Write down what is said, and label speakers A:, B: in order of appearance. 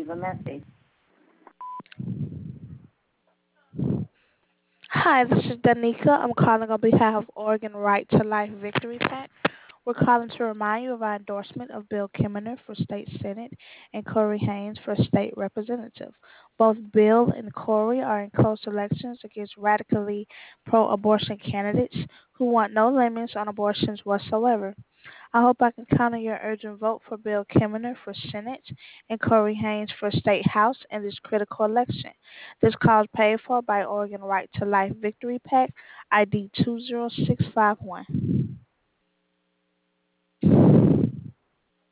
A: leave a message.
B: Hi, this is Danica. I'm calling on behalf of Oregon Right to Life Victory PAC. We're calling to remind you of our endorsement of Bill Kimmerer for State Senate and Corey Haynes for State Representative. Both Bill and Corey are in close elections against radically pro-abortion candidates who want no limits on abortions whatsoever. I hope I can count on your urgent vote for Bill Kimmerer for Senate and Corey Haynes for State House in this critical election. This call is paid for by Oregon Right to Life Victory PAC, ID 20651.